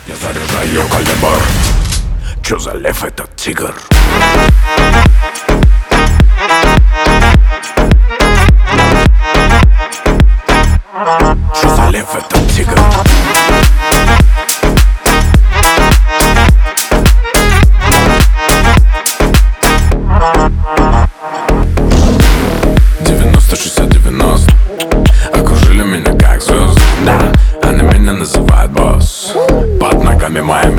Я заряжаю калибр. Чё за лев этот тигр? Чё за лев этот тигр? Окружили меня как звезды, да, они меня называют босс. Под ногами моя